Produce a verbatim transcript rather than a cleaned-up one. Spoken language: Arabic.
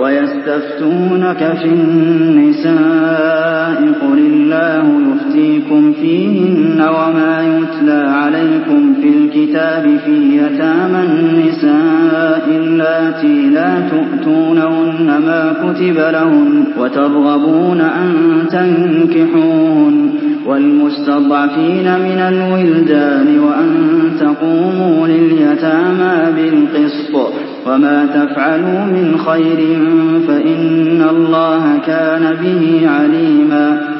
ويستفتونك في النساء قل الله يفتيكم فيهن وما يتلى عليكم في الكتاب في يتامى النساء اللاتي لا تؤتونهن ما كتب لهن وترغبون أن تنكحوهن والمستضعفين من الولدان وأن تقوموا لليتامى بالقسط وما تفعلوا من خير فإن الله كان به عليما